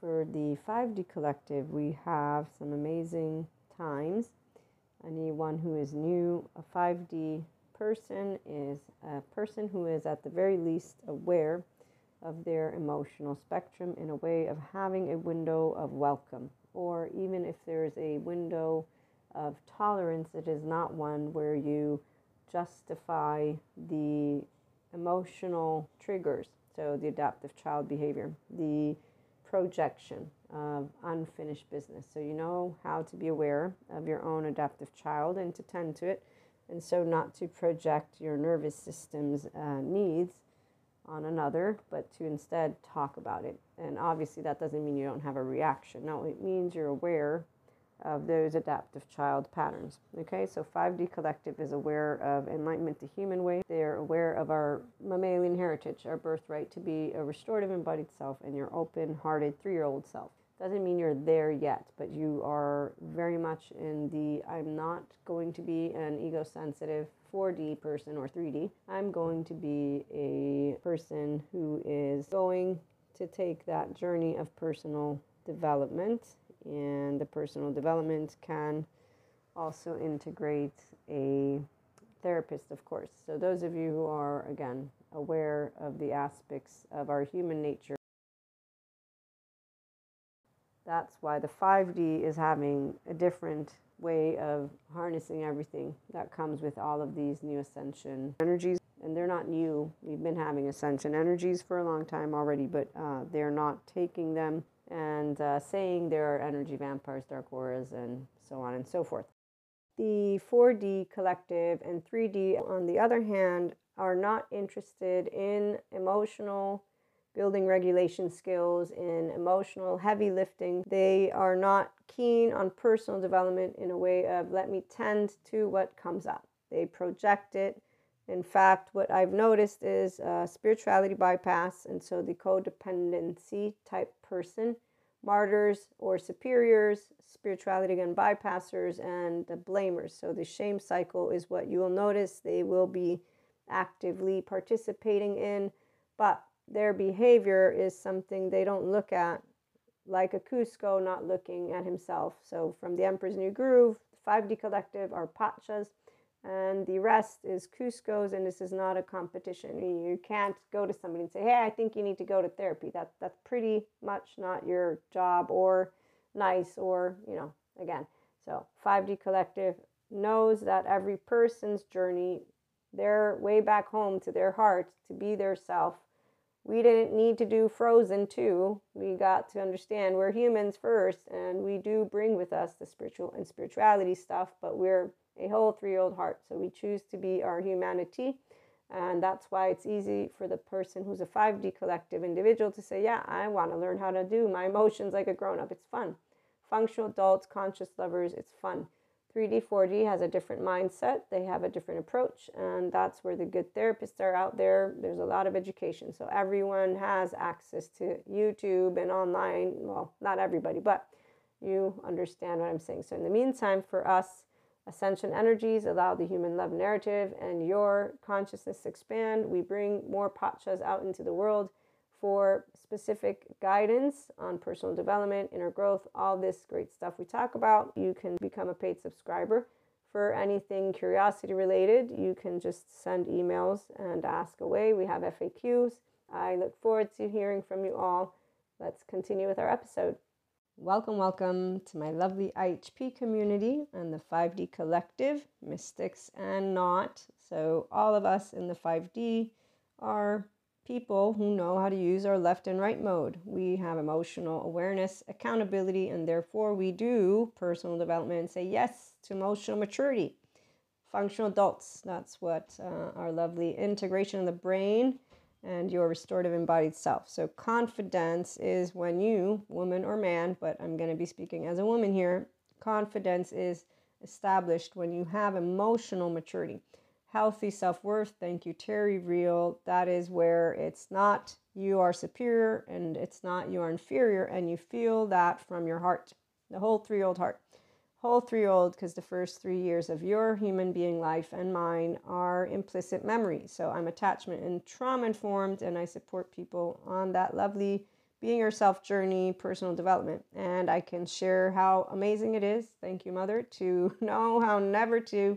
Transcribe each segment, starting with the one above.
for the 5D collective, we have some amazing times. Anyone who is new, a 5D person is a person who is at the very least aware of their emotional spectrum in a way of having a window of welcome, or even if there's a window of tolerance, it is not one where you justify the emotional triggers. So the adaptive child behavior, the projection of unfinished business. So you know how to be aware of your own adaptive child and to tend to it, and so not to project your nervous system's needs on another, but to instead talk about it. And obviously that doesn't mean you don't have a reaction. No, it means you're aware of those adaptive child patterns. Okay, so 5D collective is aware of enlightenment the human way. They're aware of our mammalian heritage, our birthright to be a restorative embodied self and your open-hearted 3-year-old self. Doesn't mean you're there yet, but you are very much in the I'm not going to be an ego-sensitive 4D person or 3D. I'm going to be a person who is going to take that journey of personal development. And the personal development can also integrate a therapist, of course. So those of you who are, again, aware of the aspects of our human nature, that's why the 5D is having a different way of harnessing everything that comes with all of these new ascension energies. And they're not new. We've been having ascension energies for a long time already, but they're not taking them and saying there are energy vampires, dark auras, and so on and so forth. The 4D collective and 3D, on the other hand, are not interested in emotional building regulation skills, in emotional heavy lifting. They are not keen on personal development in a way of let me tend to what comes up. They project it. In fact, what I've noticed is spirituality bypass, and so the codependency type person, martyrs or superiors, spirituality again bypassers, and the blamers. So the shame cycle is what you will notice they will be actively participating in, but their behavior is something they don't look at, like a Cusco not looking at himself. So from the Emperor's New Groove, the 5D collective are Pachas, and the rest is Cuscos, and this is not a competition. You can't go to somebody and say, hey, I think you need to go to therapy. That's pretty much not your job or nice or, again. So 5D collective knows that every person's journey, their way back home to their heart, to be their self. We didn't need to do Frozen 2. We got to understand we're humans first, and we do bring with us the spiritual and spirituality stuff, but we're a whole 3-year-old heart. So we choose to be our humanity. And that's why it's easy for the person who's a 5D collective individual to say, yeah, I want to learn how to do my emotions like a grown-up. It's fun. Functional adults, conscious lovers, it's fun. 3D, 4D has a different mindset. They have a different approach. And that's where the good therapists are out there. There's a lot of education. So everyone has access to YouTube and online. Well, not everybody, but you understand what I'm saying. So in the meantime, for us, ascension energies allow the human love narrative and your consciousness to expand. We bring more Pachas out into the world for specific guidance on personal development, inner growth, all this great stuff we talk about. You can become a paid subscriber for anything curiosity related. You can just send emails and ask away. We have FAQs. I look forward to hearing from you all. Let's continue with our episode. Welcome to my lovely IHP community and the 5D collective, mystics and not. So all of us in the 5D are people who know how to use our left and right mode. We have emotional awareness, accountability, and therefore we do personal development and say yes to emotional maturity. Functional adults, that's what our lovely integration of the brain and your restorative embodied self. So confidence is when you, woman or man, but I'm going to be speaking as a woman here, confidence is established when you have emotional maturity. Healthy self-worth, thank you, Terry Real. That is where it's not you are superior and it's not you are inferior, and you feel that from your heart, the whole 3-year-old heart. Whole 3-year-old, because the first 3 years of your human being life and mine are implicit memory. So I'm attachment and trauma informed, and I support people on that lovely being yourself journey, personal development. And I can share how amazing it is, thank you, Mother, to know how never to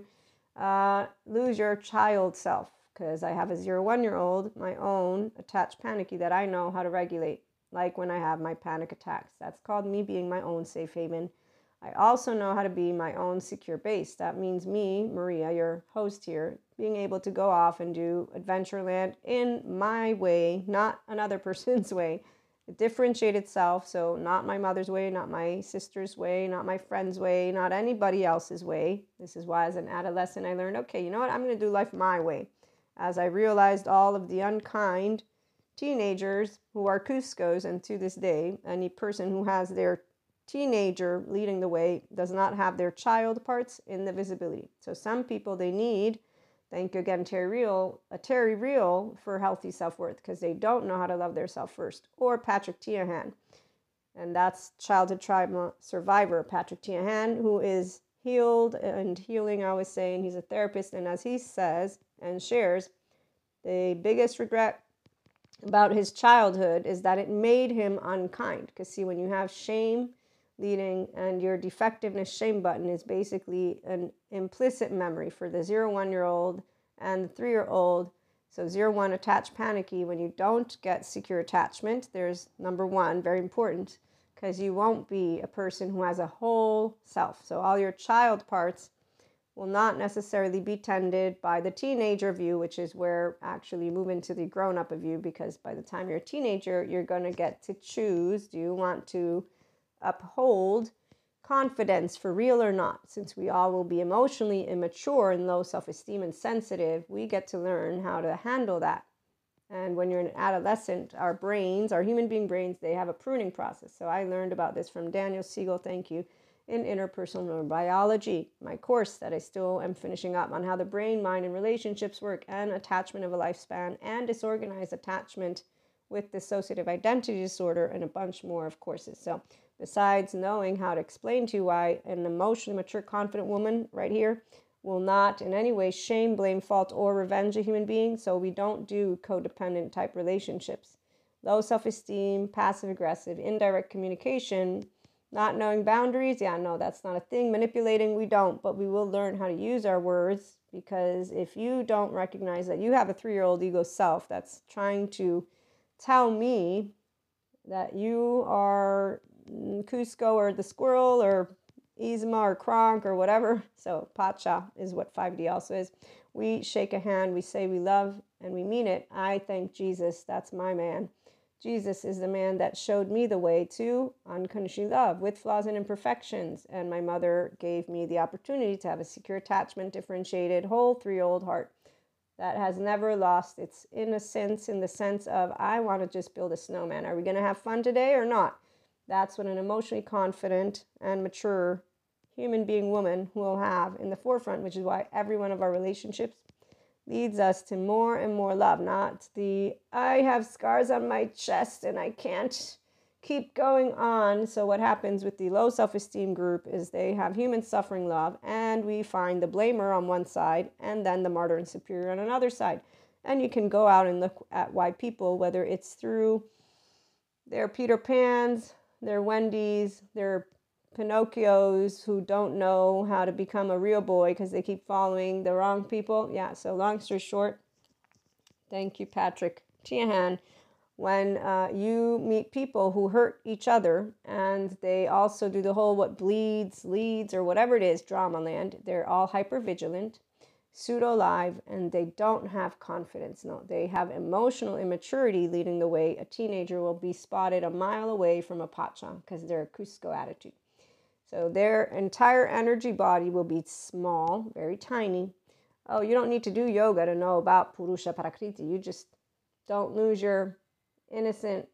lose your child self. Because I have a 0-1-year-old, my own attached panicky that I know how to regulate, like when I have my panic attacks. That's called me being my own safe haven. I also know how to be my own secure base. That means me, Maria, your host here, being able to go off and do Adventureland in my way, not another person's way. A differentiated self, so not my mother's way, not my sister's way, not my friend's way, not anybody else's way. This is why as an adolescent I learned, okay, you know what, I'm going to do life my way. As I realized all of the unkind teenagers who are Cuscos, and to this day, any person who has their teenager leading the way does not have their child parts in the visibility. So some people, they need, thank you again, Terry Real for healthy self-worth, because they don't know how to love their self first. Or Patrick Tiahan, and that's childhood trauma survivor Patrick Tiahan, who is healed and healing, I was saying. He's a therapist, and as he says and shares, the biggest regret about his childhood is that it made him unkind. Because see, when you have shame leading, and your defectiveness shame button is basically an implicit memory for the 0-1-year-old and the 3-year-old. So 0-1 attached panicky, when you don't get secure attachment, there's number one, very important, because you won't be a person who has a whole self. So all your child parts will not necessarily be tended by the teenager view, which is where actually you move into the grown-up view, because by the time you're a teenager, you're going to get to choose, do you want to uphold confidence for real or not? Since we all will be emotionally immature and low self-esteem and sensitive, we get to learn how to handle that. And when you're an adolescent, our brains, our human being brains, they have a pruning process. So I learned about this from Daniel Siegel, thank you, in interpersonal neurobiology, my course that I still am finishing up on how the brain, mind, and relationships work, and attachment of a lifespan, and disorganized attachment with dissociative identity disorder, and a bunch more of courses. So besides knowing how to explain to you why an emotionally mature, confident woman right here will not in any way shame, blame, fault, or revenge a human being, so we don't do codependent type relationships. Low self-esteem, passive-aggressive, indirect communication, not knowing boundaries, yeah, no, that's not a thing. Manipulating, we don't, but we will learn how to use our words, because if you don't recognize that you have a 3-year-old ego self that's trying to tell me that you are Cusco or the squirrel or Yzma or Kronk or whatever. So Pacha is what 5D also is. We shake a hand, we say we love, and we mean it. I thank Jesus, that's my man. Jesus is the man that showed me the way to unconditional love with flaws and imperfections. And my mother gave me the opportunity to have a secure attachment, differentiated, whole 3-year-old heart that has never lost its innocence, in the sense of, I want to just build a snowman. Are we going to have fun today or not? That's what an emotionally confident and mature human being woman will have in the forefront, which is why every one of our relationships leads us to more and more love, not the, I have scars on my chest and I can't keep going on. So what happens with the low self-esteem group is they have human suffering love, and we find the blamer on one side and then the martyr and superior on another side. And you can go out and look at why people, whether it's through their Peter Pans, their Wendy's, their Pinocchios who don't know how to become a real boy because they keep following the wrong people. Yeah, so long story short, thank you, Patrick Tiahan. When you meet people who hurt each other, and they also do the whole what bleeds, leads, or whatever it is, drama land, they're all hypervigilant, pseudo-alive, and they don't have confidence. No, they have emotional immaturity leading the way. A teenager will be spotted a mile away from a Pacha because they're a Cusco attitude. So their entire energy body will be small, very tiny. Oh, you don't need to do yoga to know about Purusha Prakriti. You just don't lose your innocent,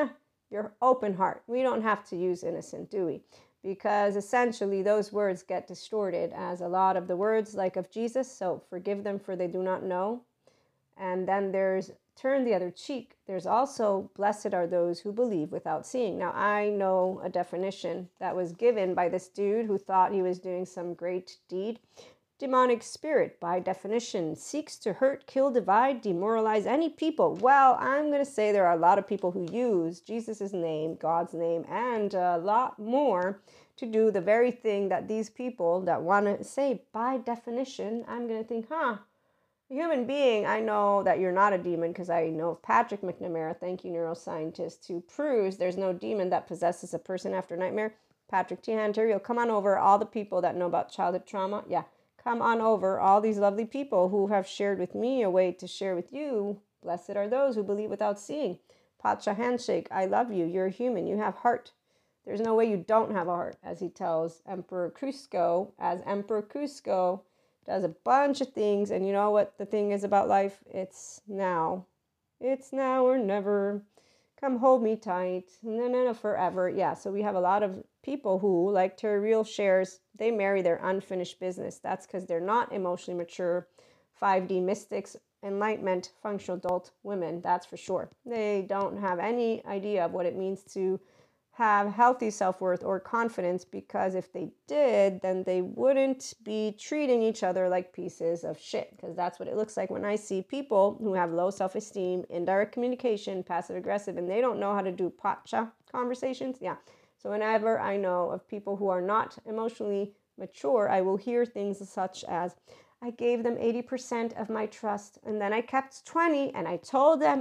your open heart. We don't have to use innocent, do we? Because essentially those words get distorted as a lot of the words like of Jesus. So forgive them for they do not know. And then there's turn the other cheek. There's also blessed are those who believe without seeing. Now I know a definition that was given by this dude who thought he was doing some great deed. demonic spirit, by definition, seeks to hurt, kill, divide, demoralize any people. Well, I'm going to say there are a lot of people who use Jesus' name, God's name, and a lot more to do the very thing that these people that want to say, by definition, I'm going to think, human being, I know that you're not a demon because I know of Patrick McNamara, thank you, neuroscientist, who proves there's no demon that possesses a person after nightmare. Patrick T. Hanterio, come on over. All the people that know about childhood trauma, yeah, come on over. All these lovely people who have shared with me a way to share with you. Blessed are those who believe without seeing. Pacha handshake, I love you. You're a human. You have heart. There's no way you don't have a heart, as he tells Emperor Cusco, as Emperor Cusco does a bunch of things. And you know what the thing is about life? It's now. It's now or never. Come hold me tight. No, forever. Yeah, so we have a lot of people who, like Terry Real shares, they marry their unfinished business. That's because they're not emotionally mature 5D mystics, enlightenment, functional adult women. That's for sure. They don't have any idea of what it means to have healthy self-worth or confidence, because if they did, then they wouldn't be treating each other like pieces of shit, because that's what it looks like when I see people who have low self-esteem, indirect communication, passive aggressive, and they don't know how to do pacha conversations. Yeah. So whenever I know of people who are not emotionally mature, I will hear things such as, I gave them 80% of my trust, and then I kept 20, and I told them,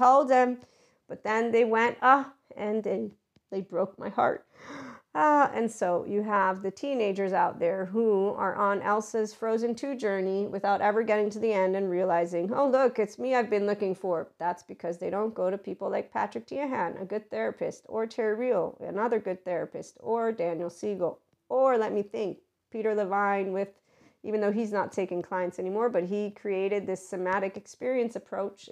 but then they went, and they broke my heart. And so you have the teenagers out there who are on Elsa's Frozen 2 journey without ever getting to the end and realizing, oh, look, it's me I've been looking for. That's because they don't go to people like Patrick Tiahan, a good therapist, or Terry Real, another good therapist, or Daniel Siegel, or let me think, Peter Levine with, even though he's not taking clients anymore, but he created this somatic experience approach,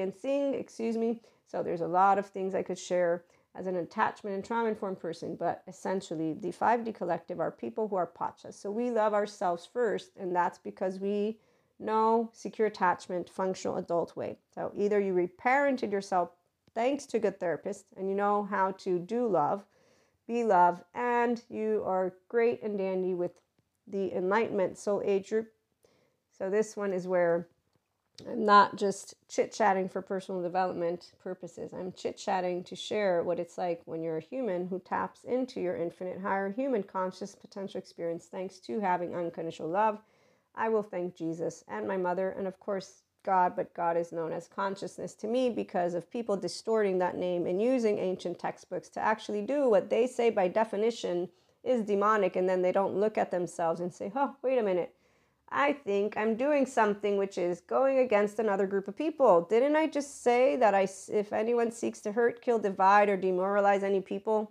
So there's a lot of things I could share as an attachment and trauma-informed person, but essentially the 5D collective are people who are pachas. So we love ourselves first, and that's because we know secure attachment, functional adult way. So either you reparented yourself thanks to a good therapist, and you know how to do love, be love, and you are great and dandy with the Enlightenment Soul Age group. So this one is where I'm not just chit-chatting for personal development purposes. I'm chit-chatting to share what it's like when you're a human who taps into your infinite higher human conscious potential experience thanks to having unconditional love. I will thank Jesus and my mother and of course God, but God is known as consciousness to me because of people distorting that name and using ancient textbooks to actually do what they say by definition is demonic, and then they don't look at themselves and say, oh, wait a minute. I think I'm doing something which is going against another group of people. Didn't I just say that if anyone seeks to hurt, kill, divide, or demoralize any people?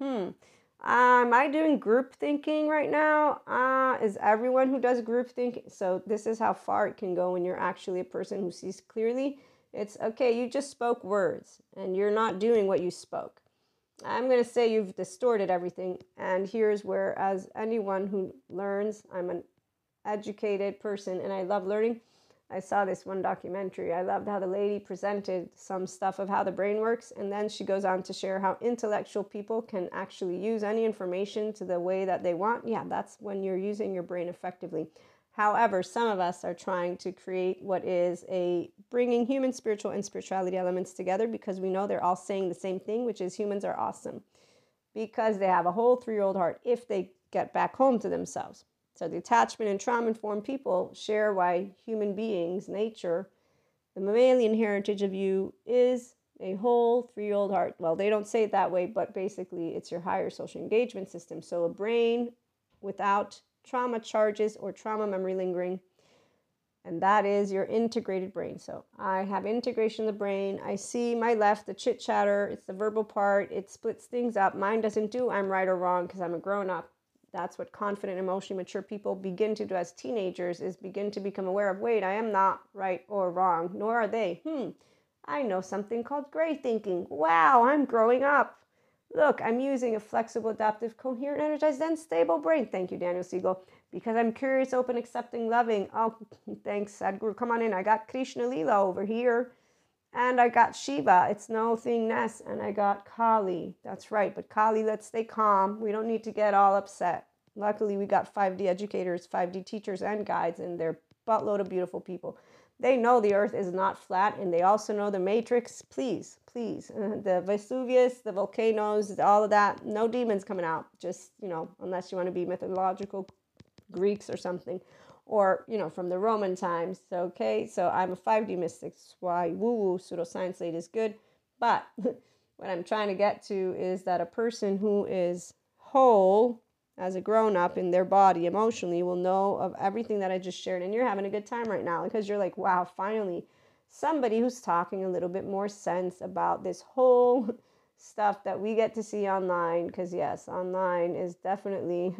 Am I doing group thinking right now? Is everyone who does group thinking? So this is how far it can go when you're actually a person who sees clearly. It's, okay, you just spoke words, and you're not doing what you spoke. I'm going to say you've distorted everything, and here's where, as anyone who learns, I'm an educated person and I love learning. I saw this one documentary. I loved how the lady presented some stuff of how the brain works, and then she goes on to share how intellectual people can actually use any information to the way that they want. Yeah, that's when you're using your brain effectively. However, some of us are trying to create what is bringing human spiritual and spirituality elements together, because we know they're all saying the same thing, which is humans are awesome because they have a whole 3-year-old heart if they get back home to themselves. So the attachment and trauma-informed people share why human beings, nature, the mammalian heritage of you is a whole 3-year-old heart. Well, they don't say it that way, but basically it's your higher social engagement system. So a brain without trauma charges or trauma memory lingering, and that is your integrated brain. So I have integration of the brain. I see my left, the chit chatter, it's the verbal part, it splits things up. Mine doesn't do I'm right or wrong because I'm a grown up. That's what confident, emotionally mature people begin to do as teenagers, is begin to become aware of, wait, I am not right or wrong, nor are they. I know something called gray thinking. Wow, I'm growing up. Look, I'm using a flexible, adaptive, coherent, energized, and stable brain. Thank you, Daniel Siegel. Because I'm curious, open, accepting, loving. Oh, thanks, Sadhguru. Come on in. I got Krishna Leela over here. And I got Shiva, it's no thingness, and I got Kali. That's right, but Kali, let's stay calm. We don't need to get all upset. Luckily, we got 5D educators, 5D teachers and guides, and they're buttload of beautiful people. They know the earth is not flat, and they also know the matrix. Please, please. The Vesuvius, the volcanoes, all of that. No demons coming out. Just, unless you want to be mythological Greeks or something. Or, from the Roman times. Okay, so I'm a 5D mystic. That's why woo-woo pseudoscience lady is good. But what I'm trying to get to is that a person who is whole as a grown-up in their body emotionally will know of everything that I just shared, and you're having a good time right now because you're like, wow, finally somebody who's talking a little bit more sense about this whole stuff that we get to see online. Because yes, online is definitely,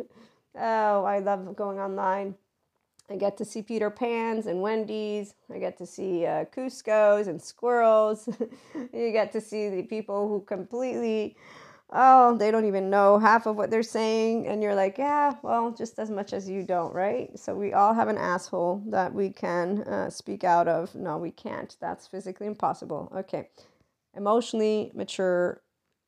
oh, I love going online. I get to see Peter Pan's and Wendy's. I get to see Cusco's and squirrels. You get to see the people who completely, they don't even know half of what they're saying. And you're like, yeah, well, just as much as you don't, right? So we all have an asshole that we can speak out of. No, we can't. That's physically impossible. Okay. Emotionally mature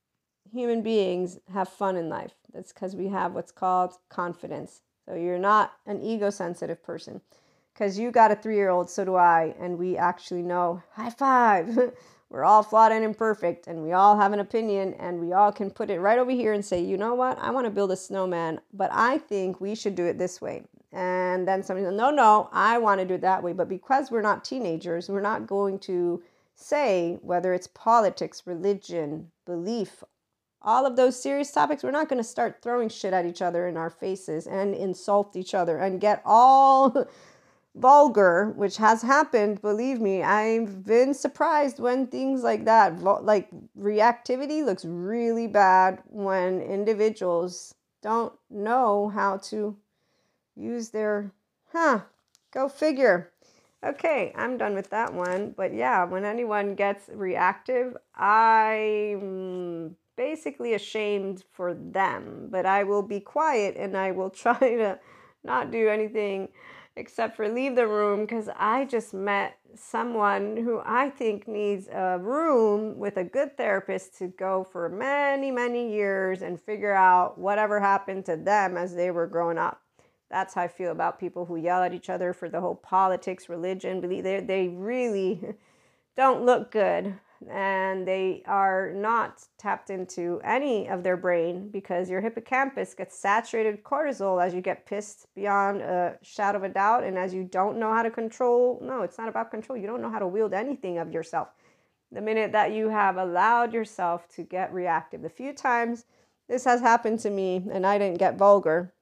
human beings have fun in life. That's because we have what's called confidence. So you're not an ego-sensitive person. Because you got a 3-year-old, so do I, and we actually know, high five, we're all flawed and imperfect, and we all have an opinion, and we all can put it right over here and say, you know what, I want to build a snowman, but I think we should do it this way. And then somebody says, no, I want to do it that way. But because we're not teenagers, we're not going to say, whether it's politics, religion, belief, all of those serious topics, we're not going to start throwing shit at each other in our faces and insult each other and get all vulgar, which has happened. Believe me, I've been surprised when things like that, like reactivity, looks really bad when individuals don't know how to use their, go figure. Okay, I'm done with that one. But yeah, when anyone gets reactive, I'm basically ashamed for them. But I will be quiet and I will try to not do anything except for leave the room, because I just met someone who I think needs a room with a good therapist to go for many, many years and figure out whatever happened to them as they were growing up. That's how I feel about people who yell at each other for the whole politics, religion, belief. They really don't look good, and they are not tapped into any of their brain, because your hippocampus gets saturated with cortisol as you get pissed beyond a shadow of a doubt, and as you don't know how to control. No, it's not about control. You don't know how to wield anything of yourself. The minute that you have allowed yourself to get reactive, the few times this has happened to me and I didn't get vulgar.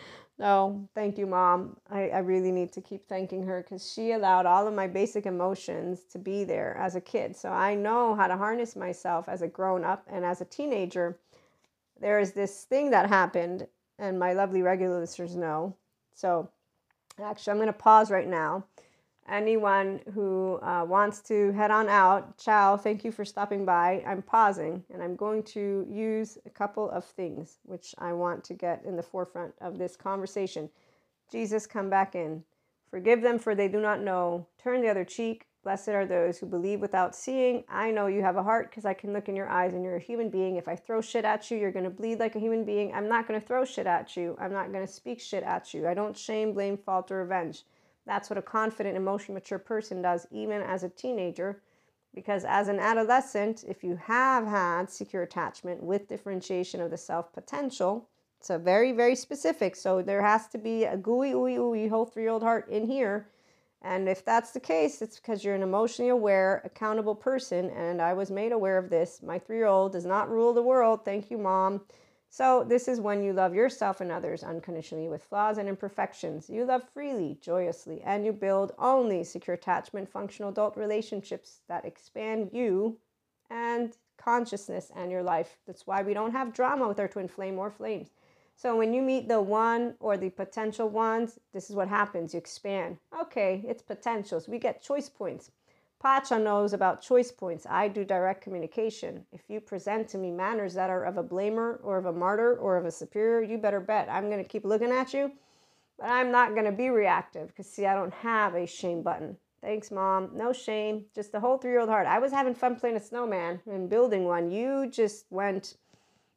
No, thank you, Mom. I really need to keep thanking her, because she allowed all of my basic emotions to be there as a kid. So I know how to harness myself as a grown-up. And as a teenager, there is this thing that happened, and my lovely regular listeners know. So actually, I'm going to pause right now. Anyone who wants to head on out, ciao, thank you for stopping by. I'm pausing, and I'm going to use a couple of things which I want to get in the forefront of this conversation. Jesus, come back in. Forgive them, for they do not know. Turn the other cheek. Blessed are those who believe without seeing. I know you have a heart because I can look in your eyes and you're a human being. If I throw shit at you, you're going to bleed like a human being. I'm not going to throw shit at you. I'm not going to speak shit at you. I don't shame, blame, fault, or revenge. That's what a confident, emotionally mature person does, even as a teenager. Because as an adolescent, if you have had secure attachment with differentiation of the self potential, it's a very, very specific. So there has to be a gooey, ooey, ooey, whole 3-year-old heart in here. And if that's the case, it's because you're an emotionally aware, accountable person. And I was made aware of this. My 3-year-old does not rule the world. Thank you, Mom. So this is when you love yourself and others unconditionally with flaws and imperfections. You love freely, joyously, and you build only secure attachment, functional adult relationships that expand you and consciousness and your life. That's why we don't have drama with our twin flame or flames. So when you meet the one or the potential ones, this is what happens. You expand. Okay, it's potentials. We get choice points. Pacha knows about choice points. I do direct communication. If you present to me manners that are of a blamer or of a martyr or of a superior, you better bet I'm going to keep looking at you, but I'm not going to be reactive, because, see, I don't have a shame button. Thanks, Mom. No shame. Just the whole 3-year-old heart. I was having fun playing a snowman and building one. You just went,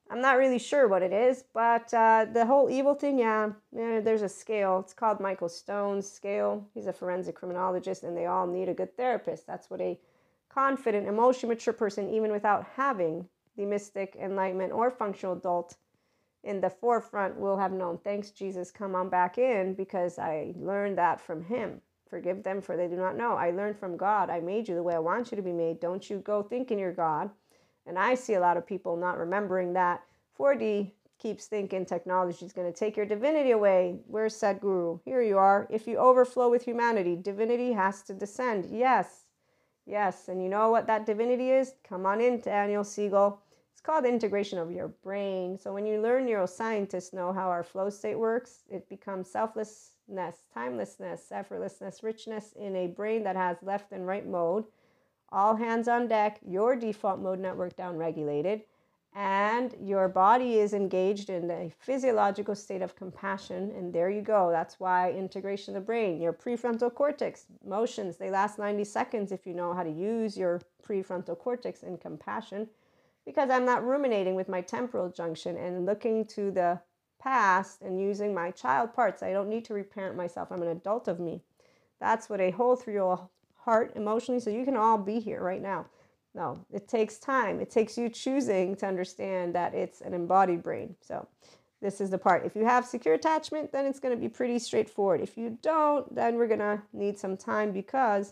I'm not really sure what it is, but the whole evil thing, yeah, there's a scale. It's called Michael Stone's scale. He's a forensic criminologist, and they all need a good therapist. That's what a confident, emotionally mature person, even without having the mystic, enlightenment, or functional adult in the forefront, will have known. Thanks, Jesus, come on back in, because I learned that from him. Forgive them, for they do not know. I learned from God. I made you the way I want you to be made. Don't you go thinking you're God. And I see a lot of people not remembering that 4D keeps thinking technology is going to take your divinity away. Where's Sadhguru? Here you are. If you overflow with humanity, divinity has to descend. Yes. Yes. And you know what that divinity is? Come on in, Daniel Siegel. It's called integration of your brain. So when you learn, neuroscientists know how our flow state works. It becomes selflessness, timelessness, effortlessness, richness in a brain that has left and right mode. All hands on deck, your default mode network down regulated, and your body is engaged in a physiological state of compassion. And there you go. That's why integration of the brain, your prefrontal cortex, emotions, they last 90 seconds if you know how to use your prefrontal cortex in compassion, because I'm not ruminating with my temporal junction and looking to the past and using my child parts. I don't need to reparent myself. I'm an adult of me. That's what a whole 3-year-old heart emotionally, so you can all be here right now. No, it takes time. It takes you choosing to understand that it's an embodied brain. So this is the part. If you have secure attachment, then it's going to be pretty straightforward. If you don't, then we're going to need some time, because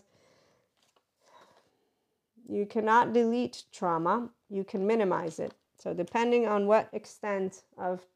you cannot delete trauma. You can minimize it. So depending on what extent of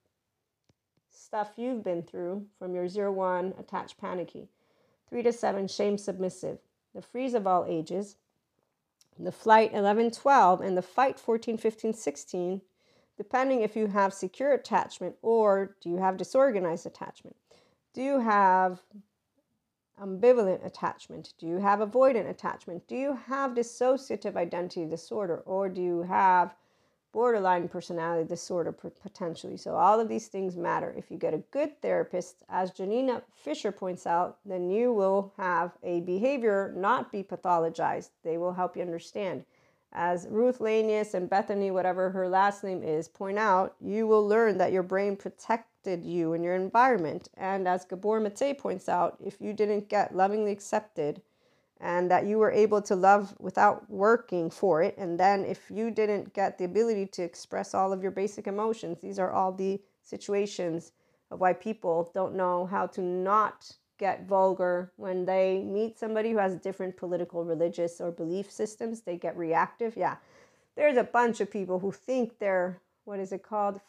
stuff you've been through, from your 0-1 attached panicky, 3 to 7 shame submissive, the freeze of all ages, the flight 11-12, and the fight 14-15-16, depending if you have secure attachment or do you have disorganized attachment. Do you have ambivalent attachment? Do you have avoidant attachment? Do you have dissociative identity disorder, or do you have borderline personality disorder potentially? So all of these things matter. If you get a good therapist, as Janina Fisher points out, then you will have a behavior not be pathologized. They will help you understand. As Ruth Lanius and Bethany, whatever her last name is, point out, you will learn that your brain protected you in your environment. And as Gabor Mate points out, if you didn't get lovingly accepted, and that you were able to love without working for it, and then if you didn't get the ability to express all of your basic emotions, these are all the situations of why people don't know how to not get vulgar. When they meet somebody who has different political, religious, or belief systems, they get reactive. Yeah, there's a bunch of people who think they're, what is it called?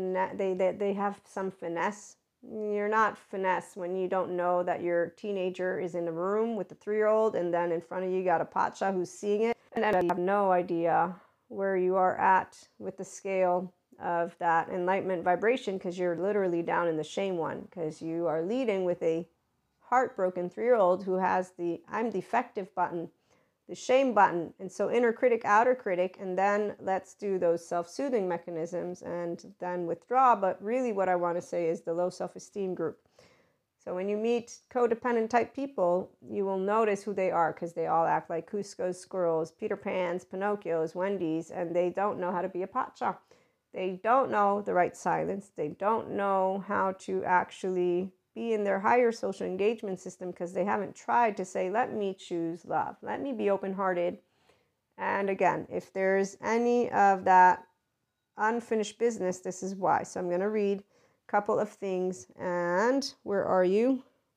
They have some finesse. You're not finesse when you don't know that your teenager is in the room with the 3-year-old, and then in front of you got a pacha who's seeing it, and you have no idea where you are at with the scale of that enlightenment vibration, because you're literally down in the shame one, because you are leading with a heartbroken 3-year-old who has the I'm defective button, the shame button. And so inner critic, outer critic, and then let's do those self-soothing mechanisms and then withdraw. But really what I want to say is the low self-esteem group. So when you meet codependent type people, you will notice who they are, because they all act like Cusco's squirrels, Peter Pan's, Pinocchio's, Wendy's, and they don't know how to be a pacha. They don't know the right silence. They don't know how to actually be in their higher social engagement system, because they haven't tried to say, let me choose love. Let me be open-hearted. And again, if there's any of that unfinished business, this is why. So I'm going to read a couple of things. And where are you?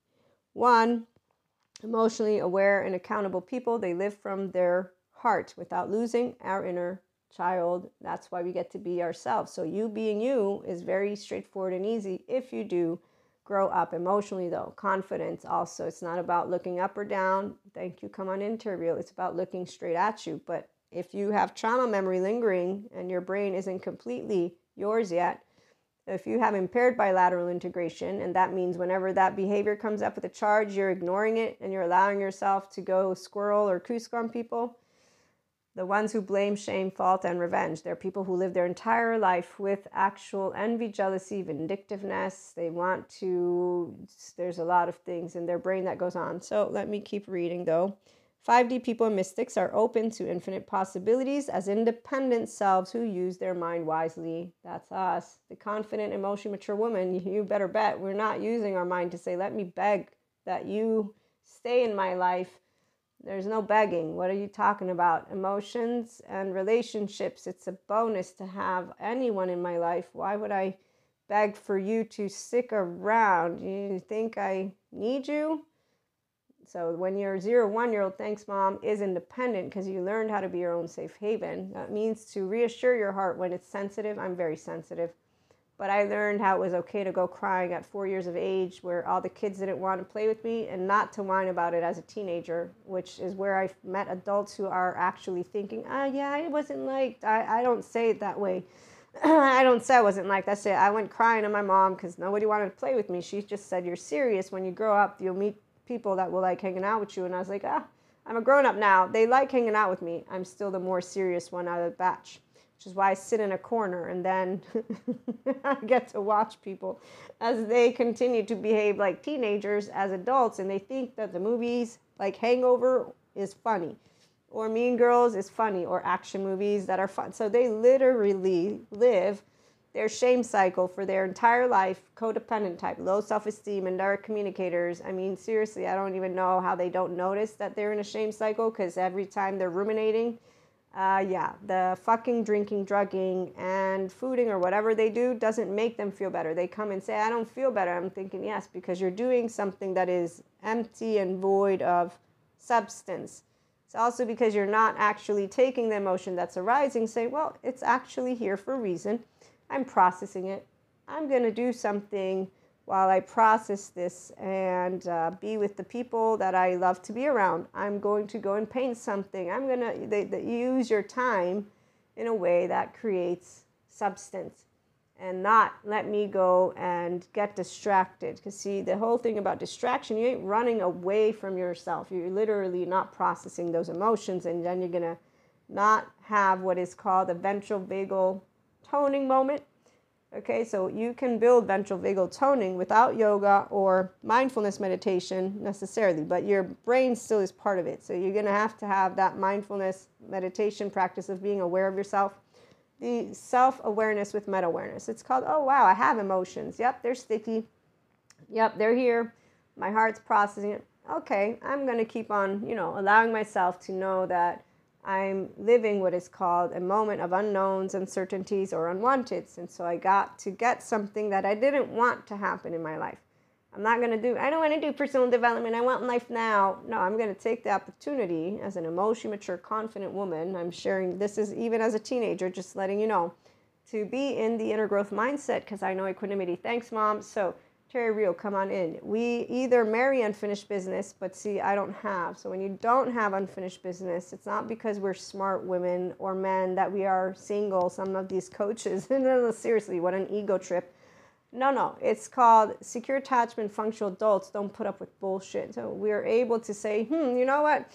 1, emotionally aware and accountable people. They live from their heart without losing our inner child. That's why we get to be ourselves. So you being you is very straightforward and easy if you do grow up emotionally, though. Confidence also. It's not about looking up or down. Thank you. Come on in, Turbial. It's about looking straight at you. But if you have trauma memory lingering and your brain isn't completely yours yet, if you have impaired bilateral integration, and that means whenever that behavior comes up with a charge, you're ignoring it and you're allowing yourself to go squirrel or Cusco on people, the ones who blame, shame, fault, and revenge. They're people who live their entire life with actual envy, jealousy, vindictiveness. They want to, there's a lot of things in their brain that goes on. So let me keep reading though. 5D people and mystics are open to infinite possibilities as independent selves who use their mind wisely. That's us. The confident, emotionally mature woman, you better bet we're not using our mind to say, let me beg that you stay in my life. There's no begging. What are you talking about? Emotions and relationships. It's a bonus to have anyone in my life. Why would I beg for you to stick around? You think I need you? So when your 0-1-year-old, thanks mom, is independent because you learned how to be your own safe haven, that means to reassure your heart when it's sensitive. I'm very sensitive. But I learned how it was okay to go crying at 4 years of age where all the kids didn't want to play with me, and not to whine about it as a teenager, which is where I met adults who are actually thinking, yeah, I wasn't liked. I don't say it that way. I don't say I wasn't liked. I say I went crying to my mom because nobody wanted to play with me. She just said, you're serious. When you grow up, you'll meet people that will like hanging out with you. And I was like, I'm a grown up now. They like hanging out with me. I'm still the more serious one out of the batch, which is why I sit in a corner and then I get to watch people as they continue to behave like teenagers as adults, and they think that the movies like Hangover is funny or Mean Girls is funny or action movies that are fun. So they literally live their shame cycle for their entire life, codependent type, low self-esteem, and direct communicators. I mean, seriously, I don't even know how they don't notice that they're in a shame cycle, because every time they're ruminating, the fucking drinking, drugging, and fooding or whatever they do doesn't make them feel better. They come and say, I don't feel better. I'm thinking, yes, because you're doing something that is empty and void of substance. It's also because you're not actually taking the emotion that's arising, say, well, it's actually here for a reason. I'm processing it. I'm going to do something while I process this and be with the people that I love to be around. I'm going to go and paint something. I'm going to use your time in a way that creates substance, and not let me go and get distracted. Because see, the whole thing about distraction, you ain't running away from yourself. You're literally not processing those emotions, and then you're going to not have what is called a ventral vagal toning moment. Okay, so you can build ventral vagal toning without yoga or mindfulness meditation necessarily, but your brain still is part of it. So you're going to have that mindfulness meditation practice of being aware of yourself. The self-awareness with meta-awareness. It's called, oh, wow, I have emotions. Yep, they're sticky. Yep, they're here. My heart's processing it. Okay, I'm going to keep on, allowing myself to know that I'm living what is called a moment of unknowns, uncertainties, or unwanteds. And so I got to get something that I didn't want to happen in my life. I don't want to do personal development. I want life now. No, I'm going to take the opportunity as an emotionally mature, confident woman. I'm sharing, this is even as a teenager, just letting you know, to be in the inner growth mindset, because I know equanimity. Thanks, Mom. So Terry Rio, come on in. We either marry unfinished business, but see, I don't have. So when you don't have unfinished business, it's not because we're smart women or men that we are single. Some of these coaches, no, seriously, what an ego trip. No, it's called secure attachment. Functional adults don't put up with bullshit. So we're able to say, you know what?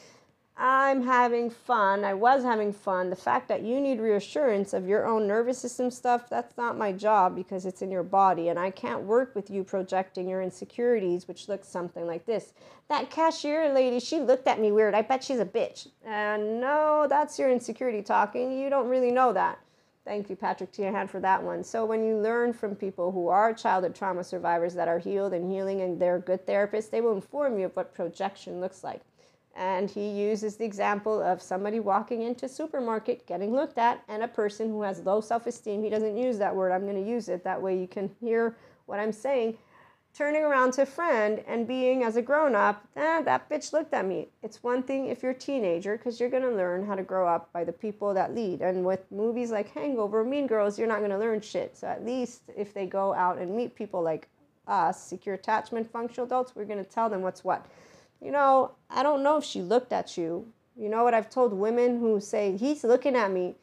I'm having fun. I was having fun. The fact that you need reassurance of your own nervous system stuff, that's not my job, because it's in your body. And I can't work with you projecting your insecurities, which looks something like this. That cashier lady, she looked at me weird. I bet she's a bitch. And no, that's your insecurity talking. You don't really know that. Thank you, Patrick Tiahan, for that one. So when you learn from people who are childhood trauma survivors that are healed and healing, and they're good therapists, they will inform you of what projection looks like. And he uses the example of somebody walking into a supermarket, getting looked at, and a person who has low self-esteem. He doesn't use that word. I'm going to use it. That way you can hear what I'm saying. Turning around to a friend and being, as a grown-up, that bitch looked at me. It's one thing if you're a teenager, because you're going to learn how to grow up by the people that lead. And with movies like Hangover, Mean Girls, you're not going to learn shit. So at least if they go out and meet people like us, secure attachment, functional adults, we're going to tell them what's what. I don't know if she looked at you. You know what I've told women who say, he's looking at me.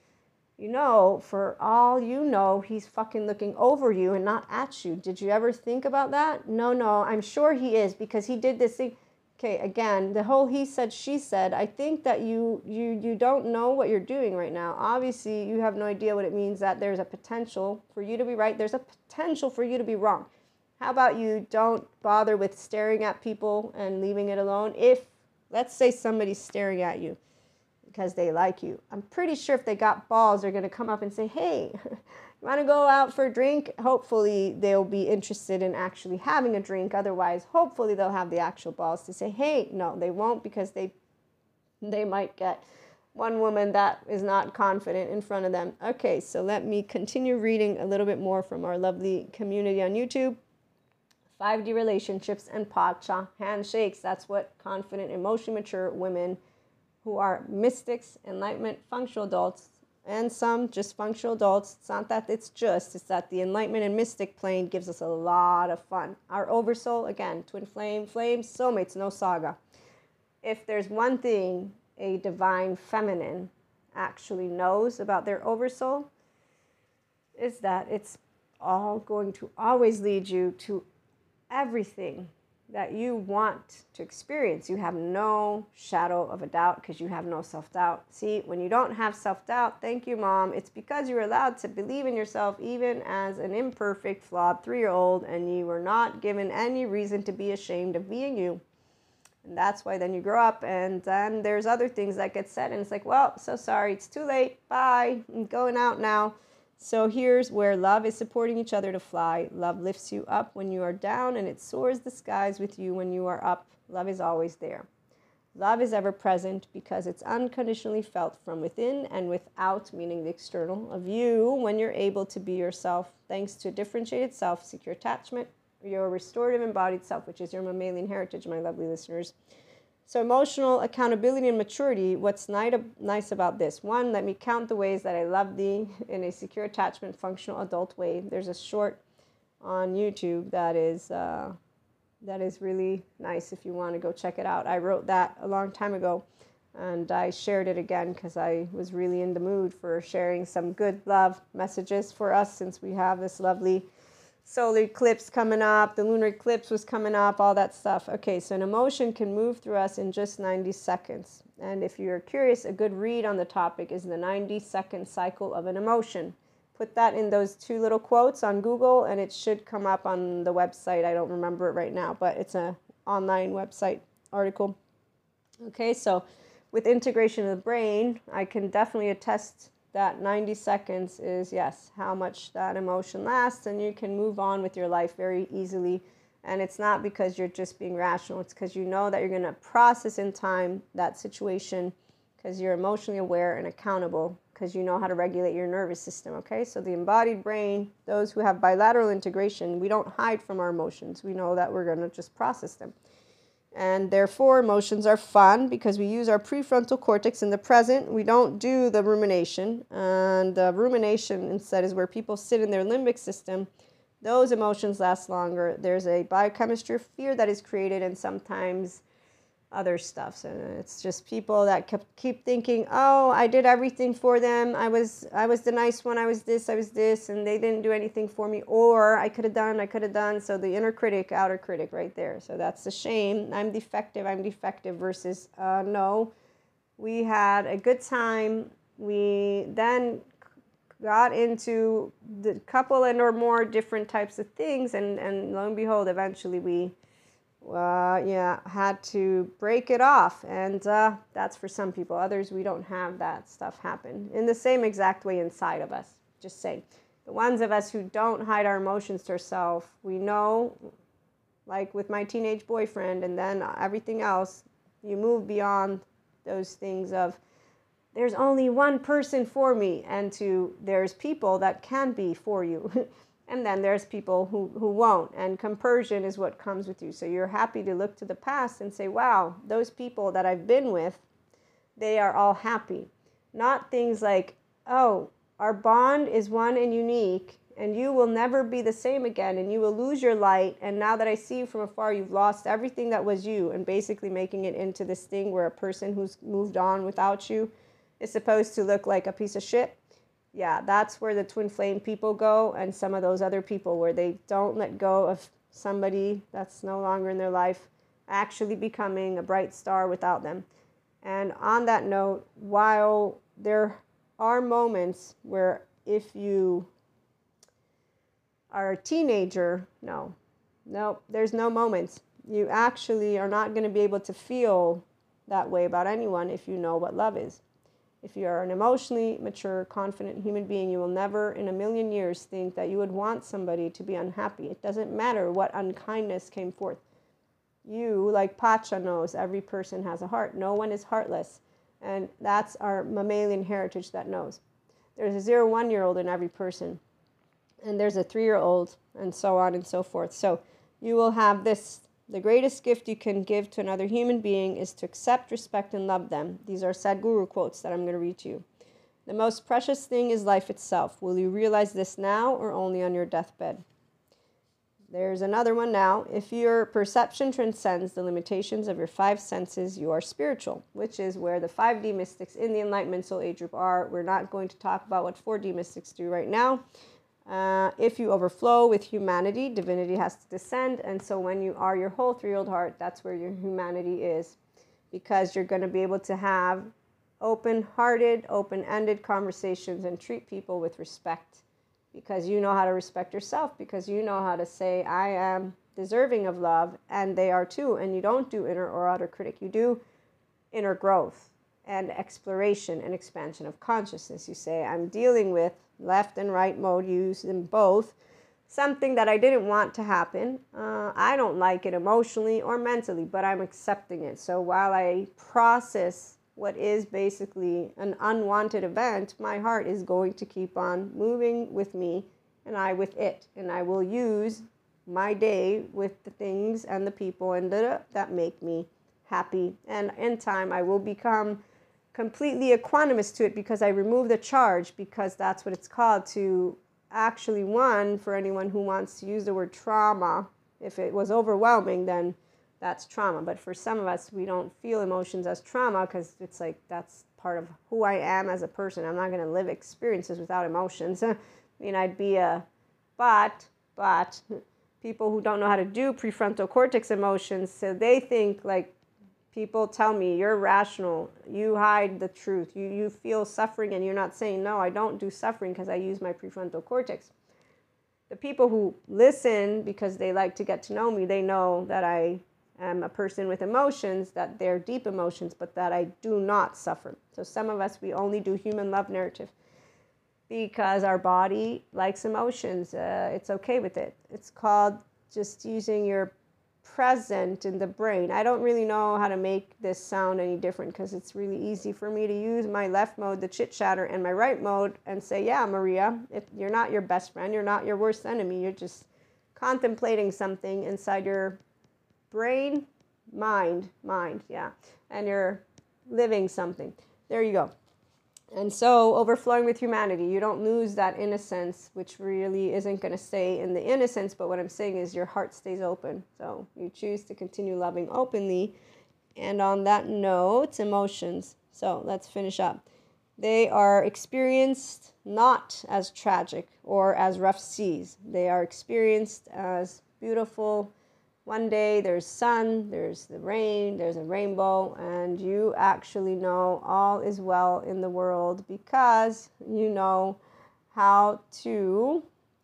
For all you know, he's fucking looking over you and not at you. Did you ever think about that? No, I'm sure he is, because he did this thing. Okay, again, the whole he said, she said, I think that you don't know what you're doing right now. Obviously, you have no idea what it means that there's a potential for you to be right. There's a potential for you to be wrong. How about you don't bother with staring at people and leaving it alone? If Let's say somebody's staring at you because they like you. I'm pretty sure if they got balls, they're going to come up and say, hey, you want to go out for a drink? Hopefully they'll be interested in actually having a drink. Otherwise, hopefully they'll have the actual balls to say, hey. No, they won't, because they might get one woman that is not confident in front of them. Okay, so let me continue reading a little bit more from our lovely community on YouTube. 5D relationships and pacha handshakes. That's what confident, emotionally mature women who are mystics, enlightenment, functional adults, and some just functional adults. It's not that it's that the enlightenment and mystic plane gives us a lot of fun. Our oversoul, again, twin flame, flames, soulmates, no saga. If there's one thing a divine feminine actually knows about their oversoul, is that it's all going to always lead you to everything that you want to experience. You have no shadow of a doubt because you have no self-doubt. See, when you don't have self-doubt, thank you, Mom, it's because you're allowed to believe in yourself even as an imperfect, flawed 3-year-old, and you were not given any reason to be ashamed of being you. And that's why then you grow up, and then there's other things that get said, and it's like, well, so sorry, it's too late, bye, I'm going out now. So here's where love is supporting each other to fly. Love lifts you up when you are down, and it soars the skies with you when you are up. Love is always there. Love is ever present because it's unconditionally felt from within and without, meaning the external, of you when you're able to be yourself, thanks to a differentiated self, secure attachment, your restorative embodied self, which is your mammalian heritage, my lovely listeners. So emotional accountability and maturity, what's nice about this? One, let me count the ways that I love thee in a secure attachment, functional adult way. There's a short on YouTube that is really nice if you want to go check it out. I wrote that a long time ago, and I shared it again because I was really in the mood for sharing some good love messages for us, since we have this lovely solar eclipse coming up, the lunar eclipse was coming up, all that stuff. Okay, so an emotion can move through us in just 90 seconds. And if you're curious, a good read on the topic is the 90-second cycle of an emotion. Put that in those 2 little quotes on Google, and it should come up on the website. I don't remember it right now, but it's an online website article. Okay, so with integration of the brain, I can definitely attest that 90 seconds is, yes, how much that emotion lasts, and you can move on with your life very easily. And it's not because you're just being rational. It's because you know that you're going to process in time that situation, because you're emotionally aware and accountable, because you know how to regulate your nervous system, okay? So the embodied brain, those who have bilateral integration, we don't hide from our emotions. We know that we're going to just process them. And therefore, emotions are fun because we use our prefrontal cortex in the present. We don't do the rumination. And the rumination instead is where people sit in their limbic system. Those emotions last longer. There's a biochemistry of fear that is created, and sometimes other stuff. So it's just people that keep thinking, oh, I did everything for them. I was the nice one. I was this, and they didn't do anything for me. Or I could have done. So the inner critic, outer critic right there. So that's the shame. I'm defective versus no. We had a good time. We then got into the couple and or more different types of things, and lo and behold, eventually we had to break it off, and that's for some people. Others, we don't have that stuff happen in the same exact way inside of us. Just saying, the ones of us who don't hide our emotions to ourselves, we know, like with my teenage boyfriend, and then everything else, you move beyond those things of there's only one person for me, and to there's people that can be for you. And then there's people who won't. And compersion is what comes with you. So you're happy to look to the past and say, wow, those people that I've been with, they are all happy. Not things like, oh, our bond is one and unique, and you will never be the same again, and you will lose your light. And now that I see you from afar, you've lost everything that was you, and basically making it into this thing where a person who's moved on without you is supposed to look like a piece of shit. Yeah, that's where the twin flame people go, and some of those other people where they don't let go of somebody that's no longer in their life actually becoming a bright star without them. And on that note, while there are moments where if you are a teenager, no, there's no moments. You actually are not going to be able to feel that way about anyone if you know what love is. If you are an emotionally mature, confident human being, you will never in a million years think that you would want somebody to be unhappy. It doesn't matter what unkindness came forth. You, like Pacha, knows every person has a heart. No one is heartless. And that's our mammalian heritage that knows. There's a 0-1-year-old in every person. And there's a 3-year-old, and so on and so forth. So you will have this. The greatest gift you can give to another human being is to accept, respect, and love them. These are Sadhguru quotes that I'm going to read to you. The most precious thing is life itself. Will you realize this now or only on your deathbed? There's another one now. If your perception transcends the limitations of your 5 senses, you are spiritual, which is where the 5D mystics in the Enlightenment Soul Age group are. We're not going to talk about what 4D mystics do right now. If you overflow with humanity, divinity has to descend. And so when you are your whole 3-year-old heart, that's where your humanity is. Because you're going to be able to have open-hearted, open-ended conversations and treat people with respect. Because you know how to respect yourself. Because you know how to say, I am deserving of love. And they are too. And you don't do inner or outer critic. You do inner growth and exploration and expansion of consciousness. You say, I'm dealing with left and right mode, use them both. Something that I didn't want to happen. I don't like it emotionally or mentally, but I'm accepting it. So while I process what is basically an unwanted event, my heart is going to keep on moving with me and I with it. And I will use my day with the things and the people and that make me happy. And in time, I will become completely equanimous to it because I remove the charge, because that's what it's called to actually, one, for anyone who wants to use the word trauma, if it was overwhelming, then that's trauma. But for some of us, we don't feel emotions as trauma because it's like that's part of who I am as a person. I'm not going to live experiences without emotions. I mean, I'd be a but people who don't know how to do prefrontal cortex emotions, so they think like, people tell me, you're rational, you hide the truth, you feel suffering and you're not saying, no, I don't do suffering because I use my prefrontal cortex. The people who listen because they like to get to know me, they know that I am a person with emotions, that they're deep emotions, but that I do not suffer. So some of us, we only do human love narrative because our body likes emotions. It's okay with it. It's called just using your present in the brain. I don't really know how to make this sound any different because it's really easy for me to use my left mode, the chit chatter, and my right mode and say, yeah, Maria, you're not your best friend, you're not your worst enemy, you're just contemplating something inside your brain, mind, yeah, and you're living something. There you go. And so overflowing with humanity, you don't lose that innocence, which really isn't going to stay in the innocence. But what I'm saying is your heart stays open. So you choose to continue loving openly. And on that note, emotions. So let's finish up. They are experienced not as tragic or as rough seas. They are experienced as beautiful. One day there's sun, there's the rain, there's a rainbow, and you actually know all is well in the world because you know how to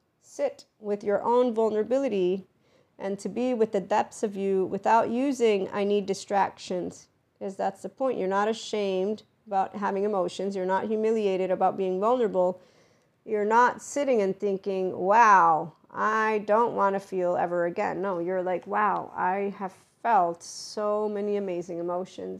sit with your own vulnerability and to be with the depths of you without using I need distractions, because that's the point. You're not ashamed about having emotions. You're not humiliated about being vulnerable. You're not sitting and thinking, wow, I don't want to feel ever again. No, you're like, wow, I have felt so many amazing emotions.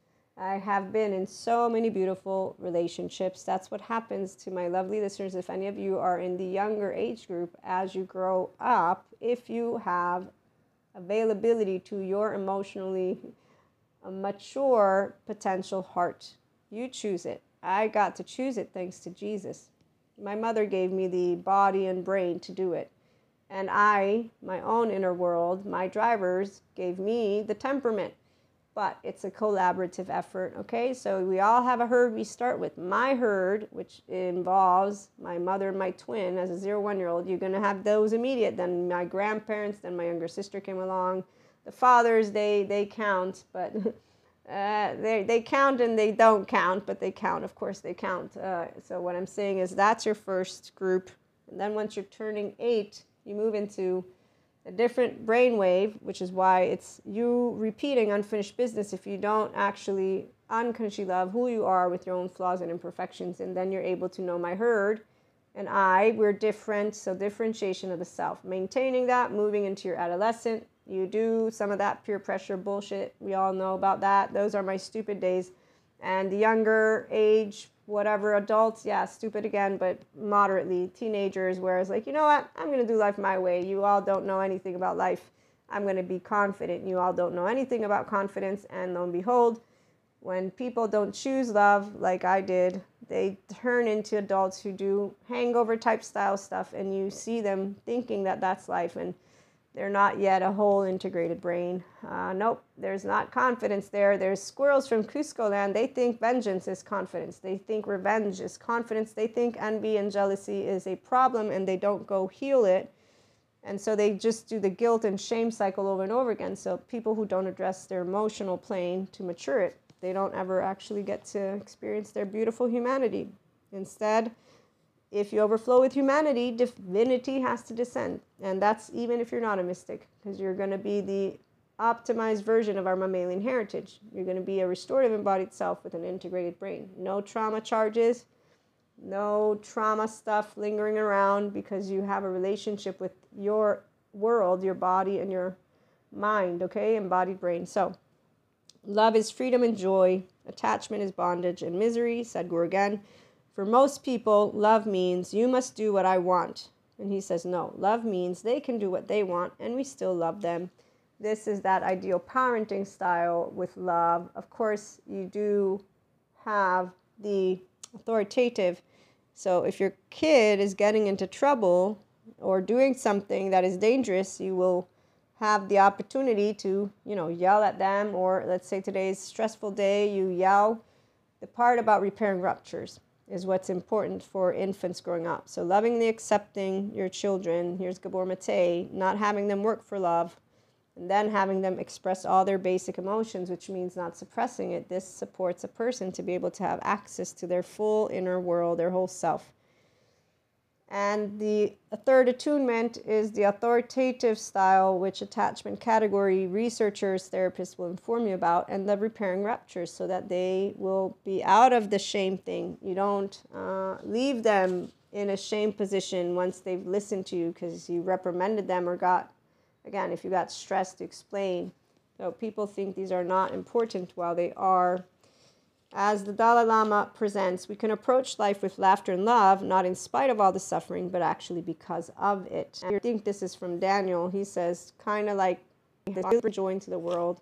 I have been in so many beautiful relationships. That's what happens to my lovely listeners. If any of you are in the younger age group, as you grow up, if you have availability to your emotionally mature potential heart, you choose it. I got to choose it thanks to Jesus. My mother gave me the body and brain to do it. And I, my own inner world, my drivers gave me the temperament. But it's a collaborative effort, okay? So we all have a herd we start with. My herd, which involves my mother and my twin as a 0-1-year-old, you're going to have those immediate. Then my grandparents, then my younger sister came along. The fathers, they count, but they count and they don't count, but they count. Of course, they count. So what I'm saying is that's your first group. And then once you're turning 8, you move into a different brainwave, which is why it's you repeating unfinished business if you don't actually unconsciously love who you are with your own flaws and imperfections. And then you're able to know my herd and we're different. So differentiation of the self, maintaining that, moving into your adolescent. You do some of that peer pressure bullshit. We all know about that. Those are my stupid days. And the younger age, whatever, adults, yeah, stupid again, but moderately, teenagers, whereas like, you know what, I'm going to do life my way. You all don't know anything about life. I'm going to be confident. You all don't know anything about confidence. And lo and behold, when people don't choose love like I did, they turn into adults who do hangover type style stuff, and you see them thinking that that's life, and they're not yet a whole integrated brain. Nope, there's not confidence there. There's squirrels from Cusco land. They think vengeance is confidence. They think revenge is confidence. They think envy and jealousy is a problem, and they don't go heal it. And so they just do the guilt and shame cycle over and over again. So people who don't address their emotional plane to mature it, they don't ever actually get to experience their beautiful humanity. Instead, if you overflow with humanity, divinity has to descend. And that's even if you're not a mystic, because you're going to be the optimized version of our mammalian heritage. You're going to be a restorative embodied self with an integrated brain. No trauma charges, no trauma stuff lingering around, because you have a relationship with your world, your body, and your mind, okay? Embodied brain. So love is freedom and joy. Attachment is bondage and misery. Sadhguru again. For most people, love means you must do what I want. And he says, no, love means they can do what they want and we still love them. This is that ideal parenting style with love. Of course, you do have the authoritative. So if your kid is getting into trouble or doing something that is dangerous, you will have the opportunity to, yell at them. Or let's say today's stressful day, you yell. The part about repairing ruptures is what's important for infants growing up. So lovingly accepting your children, here's Gabor Mate, not having them work for love, and then having them express all their basic emotions, which means not suppressing it. This supports a person to be able to have access to their full inner world, their whole self. And the third attunement is the authoritative style, which attachment category researchers, therapists will inform you about, and the repairing ruptures, so that they will be out of the shame thing. You don't leave them in a shame position once they've listened to you because you reprimanded them or again, if you got stressed to explain. So people think these are not important while they are. As the Dalai Lama presents, we can approach life with laughter and love, not in spite of all the suffering, but actually because of it. And I think this is from Daniel. He says, kind of like the joy into the world.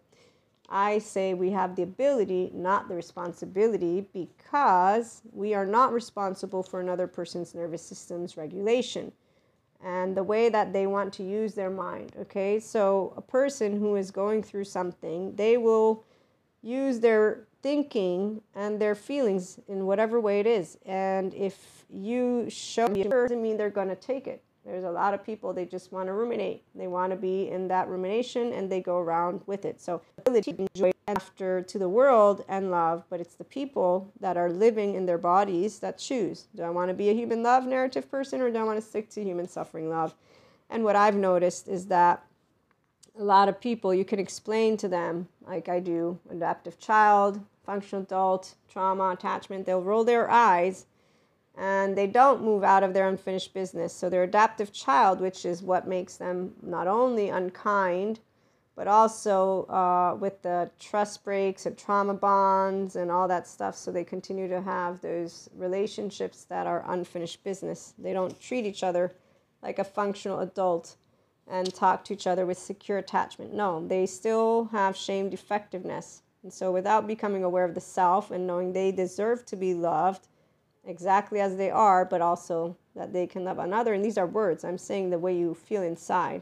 I say we have the ability, not the responsibility, because we are not responsible for another person's nervous system's regulation and the way that they want to use their mind, okay? So a person who is going through something, they will use their thinking and their feelings in whatever way it is. And if you show it, doesn't mean they're going to take it. There's a lot of people, they just want to ruminate. They want to be in that rumination and they go around with it. So ability to enjoy after to the world and love, but it's the people that are living in their bodies that choose. Do I want to be a human love narrative person, or do I want to stick to human suffering love? And what I've noticed is that a lot of people, you can explain to them, like I do, adaptive child, functional adult, trauma, attachment, they'll roll their eyes and they don't move out of their unfinished business. So their adaptive child, which is what makes them not only unkind, but also with the trust breaks and trauma bonds and all that stuff. So they continue to have those relationships that are unfinished business. They don't treat each other like a functional adult and talk to each other with secure attachment. No, they still have shame defectiveness. And so without becoming aware of the self and knowing they deserve to be loved exactly as they are, but also that they can love another. And these are words. I'm saying the way you feel inside.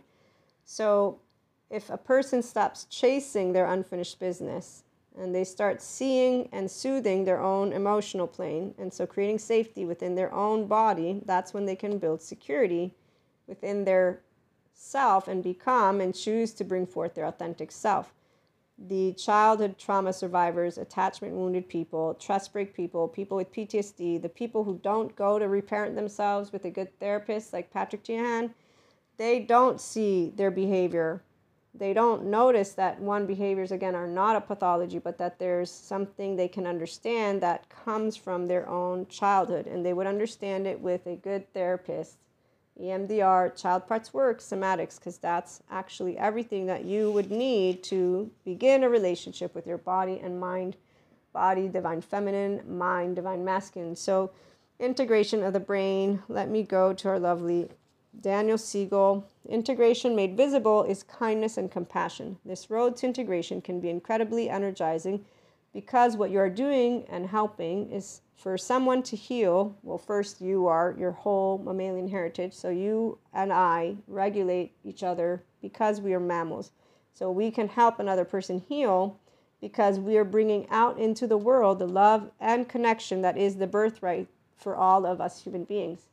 So if a person stops chasing their unfinished business and they start seeing and soothing their own emotional plane, and so creating safety within their own body, that's when they can build security within their self and become and choose to bring forth their authentic self. The childhood trauma survivors, attachment wounded people, trust break people, people with PTSD, the people who don't go to reparent themselves with a good therapist like Patrick Tiahan, they don't see their behavior. They don't notice that one behaviors, again, are not a pathology, but that there's something they can understand that comes from their own childhood. And they would understand it with a good therapist. EMDR, child parts work, somatics, because that's actually everything that you would need to begin a relationship with your body and mind. Body, divine feminine, mind, divine masculine. So integration of the brain. Let me go to our lovely Daniel Siegel. Integration made visible is kindness and compassion. This road to integration can be incredibly energizing because what you are doing and helping is for someone to heal. Well, first, you are your whole mammalian heritage. So you and I regulate each other because we are mammals. So we can help another person heal because we are bringing out into the world the love and connection that is the birthright for all of us human beings.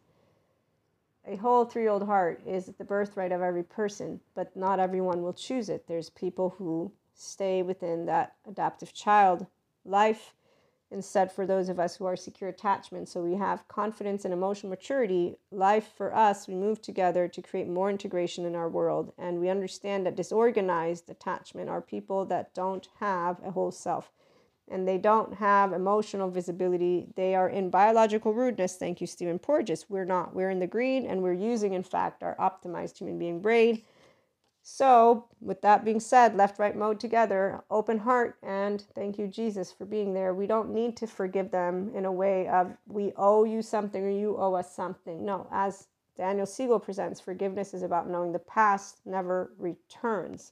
A whole 3-year-old heart is the birthright of every person, but not everyone will choose it. There's people who stay within that adaptive child life instead for those of us who are secure attachment. So we have confidence and emotional maturity. Life for us, we move together to create more integration in our world. And we understand that disorganized attachment are people that don't have a whole self. And they don't have emotional visibility. They are in biological rudeness. Thank you, Stephen Porges. We're not. We're in the green, and we're using, in fact, our optimized human being brain. So, with that being said, left-right mode together, open heart, and thank you, Jesus, for being there. We don't need to forgive them in a way of we owe you something or you owe us something. No, as Daniel Siegel presents, forgiveness is about knowing the past never returns.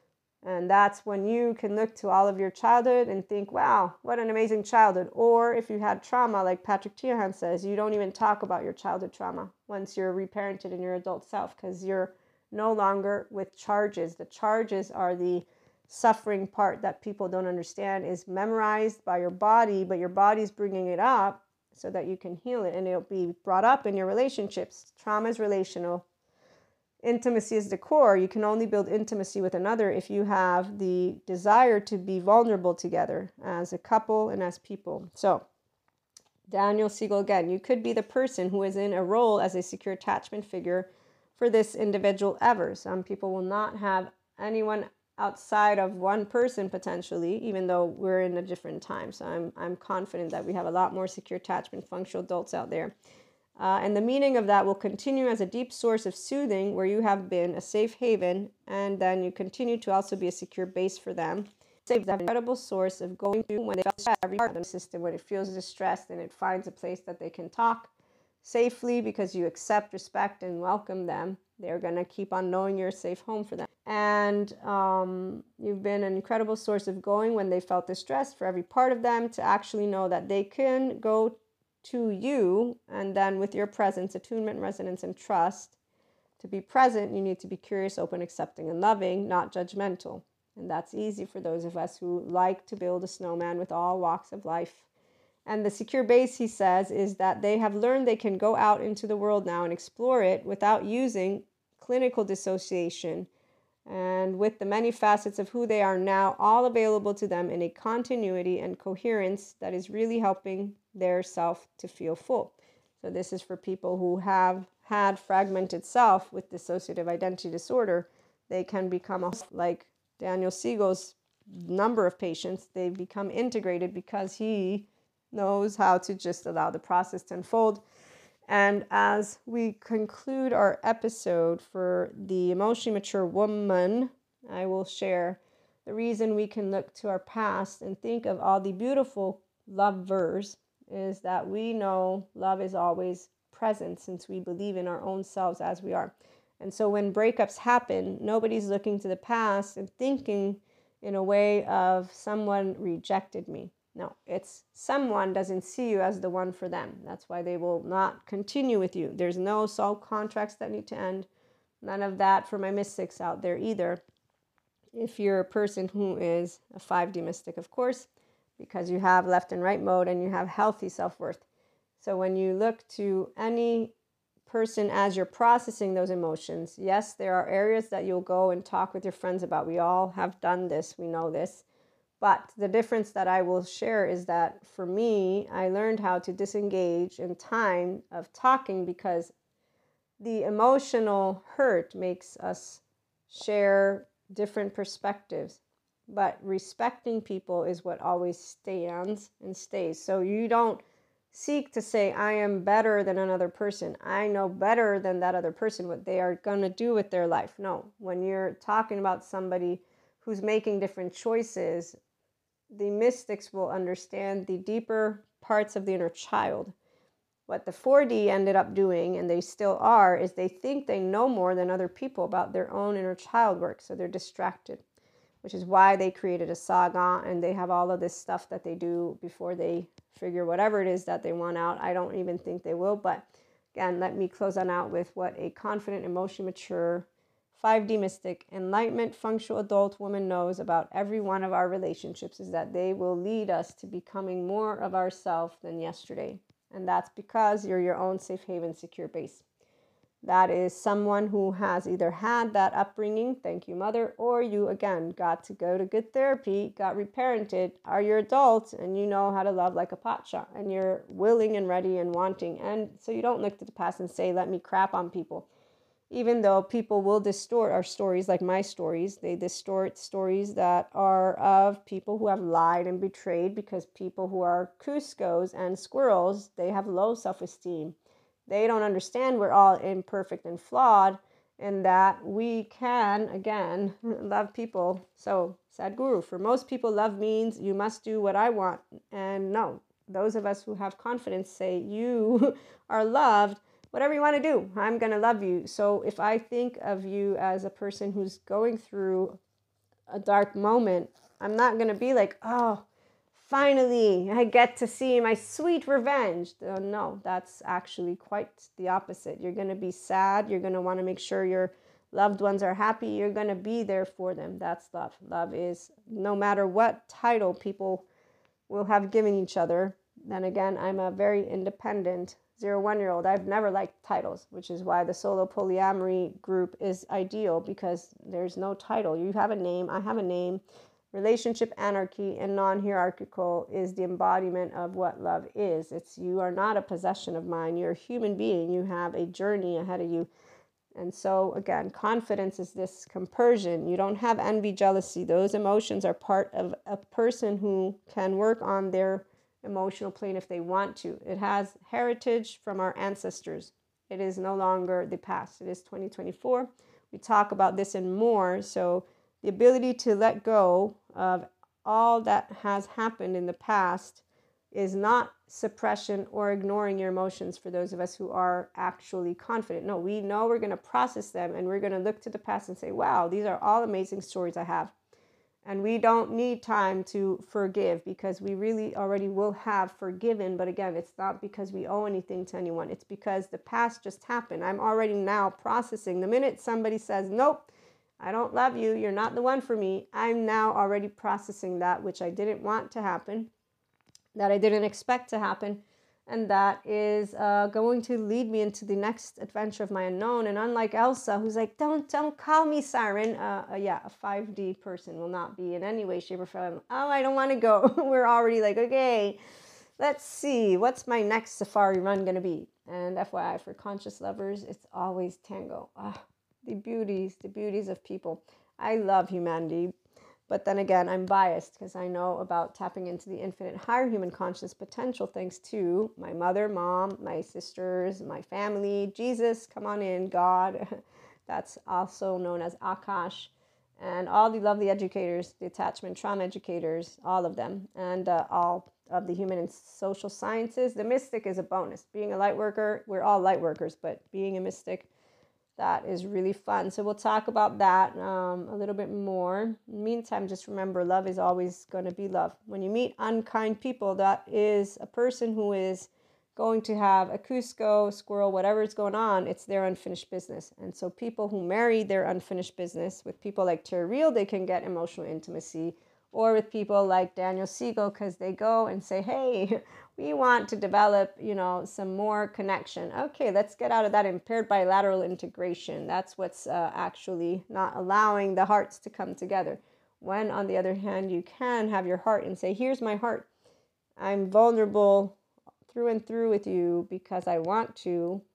And that's when you can look to all of your childhood and think, wow, what an amazing childhood. Or if you had trauma, like Patrick Tiahan says, you don't even talk about your childhood trauma once you're reparented in your adult self because you're no longer with charges. The charges are the suffering part that people don't understand is memorized by your body, but your body's bringing it up so that you can heal it and it'll be brought up in your relationships. Trauma is relational. Intimacy is the core. You can only build intimacy with another if you have the desire to be vulnerable together as a couple and as people. So, Daniel Siegel again, you could be the person who is in a role as a secure attachment figure for this individual ever. Some people will not have anyone outside of one person potentially, even though we're in a different time. So I'm confident that we have a lot more secure attachment functional adults out there. And the meaning of that will continue as a deep source of soothing where you have been a safe haven, and then you continue to also be a secure base for them. It's an incredible source of going to when they feel stressed, every part of the system, when it feels distressed and it finds a place that they can talk safely because you accept, respect, and welcome them. They're going to keep on knowing you're a safe home for them. And you've been an incredible source of going when they felt distressed for every part of them to actually know that they can go to you, and then with your presence, attunement, resonance, and trust, to be present, you need to be curious, open, accepting, and loving, not judgmental. And that's easy for those of us who like to build a snowman with all walks of life. And the secure base, he says, is that they have learned they can go out into the world now and explore it without using clinical dissociation, and with the many facets of who they are now all available to them in a continuity and coherence that is really helping their self to feel full. So this is for people who have had fragmented self with dissociative identity disorder. They can become, like Daniel Siegel's number of patients, they become integrated because he knows how to just allow the process to unfold. And as we conclude our episode for the emotionally mature woman, I will share the reason we can look to our past and think of all the beautiful lovers is that we know love is always present since we believe in our own selves as we are. And so when breakups happen, nobody's looking to the past and thinking in a way of someone rejected me. No, it's someone doesn't see you as the one for them. That's why they will not continue with you. There's no soul contracts that need to end. None of that for my mystics out there either. If you're a person who is a 5D mystic, of course, because you have left and right mode and you have healthy self-worth. So when you look to any person as you're processing those emotions, yes, there are areas that you'll go and talk with your friends about. We all have done this. We know this. But the difference that I will share is that for me, I learned how to disengage in time of talking because the emotional hurt makes us share different perspectives. But respecting people is what always stands and stays. So you don't seek to say, I am better than another person. I know better than that other person what they are going to do with their life. No, when you're talking about somebody who's making different choices, the mystics will understand the deeper parts of the inner child. What the 4D ended up doing, and they still are, is they think they know more than other people about their own inner child work. So they're distracted, which is why they created a saga, and they have all of this stuff that they do before they figure whatever it is that they want out. I don't even think they will. But again, let me close on out with what a confident, emotionally mature, 5D mystic, enlightenment, functional adult woman knows about every one of our relationships is that they will lead us to becoming more of ourselves than yesterday. And that's because you're your own safe haven, secure base. That is someone who has either had that upbringing, thank you, mother, or you, again, got to go to good therapy, got reparented, are you adults, and you know how to love like a potshot, and you're willing and ready and wanting. And so you don't look to the past and say, let me crap on people. Even though people will distort our stories, like my stories, they distort stories that are of people who have lied and betrayed, because people who are Cuscos and squirrels, they have low self-esteem. They don't understand we're all imperfect and flawed, and that we can, again, love people. So, Sadhguru, for most people, love means you must do what I want. And no, those of us who have confidence say, you are loved. Whatever you want to do, I'm going to love you. So if I think of you as a person who's going through a dark moment, I'm not going to be like, oh, finally, I get to see my sweet revenge. No, that's actually quite the opposite. You're going to be sad. You're going to want to make sure your loved ones are happy. You're going to be there for them. That's love. Love is, no matter what title people will have given each other. Then again, I'm a very independent 0-1-year-old. I've never liked titles, which is why the solo polyamory group is ideal, because there's no title. You have a name, I have a name. Relationship anarchy and non-hierarchical is the embodiment of what love is. It's, you are not a possession of mine. You're a human being. You have a journey ahead of you. And so again, confidence is this compersion. You don't have envy, jealousy. Those emotions are part of a person who can work on their emotional plane if they want to. It has heritage from our ancestors. It is no longer the past. It is 2024. We talk about this and more. So the ability to let go of all that has happened in the past is not suppression or ignoring your emotions for those of us who are actually confident. No, we know we're going to process them, and we're going to look to the past and say, wow, these are all amazing stories I have. And we don't need time to forgive, because we really already will have forgiven. But again, it's not because we owe anything to anyone. It's because the past just happened. I'm already now processing. The minute somebody says, nope, I don't love you, you're not the one for me, I'm now already processing that which I didn't want to happen, that I didn't expect to happen. And that is going to lead me into the next adventure of my unknown. And unlike Elsa, who's like, don't call me Siren. Yeah, a 5D person will not be in any way, shape, or form, oh, I don't want to go. We're already like, okay, let's see, what's my next safari run going to be? And FYI, for conscious lovers, it's always tango. The beauties of people. I love humanity. But then again, I'm biased because I know about tapping into the infinite higher human conscious potential thanks to my mother, mom, my sisters, my family, Jesus, come on in, God. That's also known as Akash. And all the lovely educators, the attachment trauma educators, all of them. And all of the human and social sciences. The mystic is a bonus. Being a light worker, we're all light workers, but being a mystic, that is really fun. So we'll talk about that a little bit more. In the meantime, just remember, love is always going to be love. When you meet unkind people, that is a person who is going to have a Cusco, squirrel, whatever is going on, it's their unfinished business. And so people who marry their unfinished business, with people like Terry Real, they can get emotional intimacy. Or with people like Daniel Siegel, because they go and say, hey, we want to develop, some more connection. Okay, let's get out of that impaired bilateral integration. That's what's actually not allowing the hearts to come together. When, on the other hand, you can have your heart and say, here's my heart. I'm vulnerable through and through with you because I want to.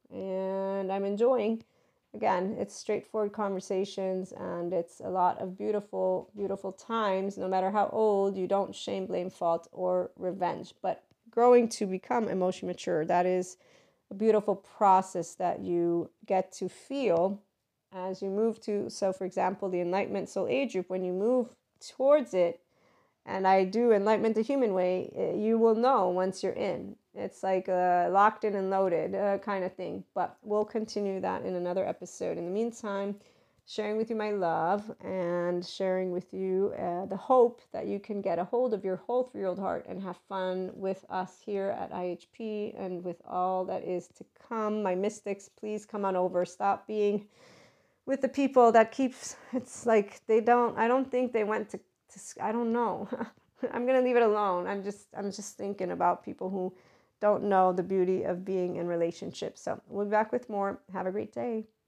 and I'm enjoying. Again, it's straightforward conversations, and it's a lot of beautiful, beautiful times. No matter how old, you don't shame, blame, fault, or revenge. But growing to become emotionally mature, that is a beautiful process that you get to feel as you move to. So, for example, the Enlightenment Soul Age group, when you move towards it, and I do Enlightenment the Human Way, you will know once you're in. It's like a locked in and loaded kind of thing. But we'll continue that in another episode. In the meantime, sharing with you my love and sharing with you the hope that you can get a hold of your whole 3-year-old heart and have fun with us here at IHP and with all that is to come. My mystics, please come on over. Stop being with the people that keeps, it's like I don't think they went to I don't know. I'm gonna leave it alone. I'm just thinking about people who don't know the beauty of being in relationships. So we'll be back with more. Have a great day.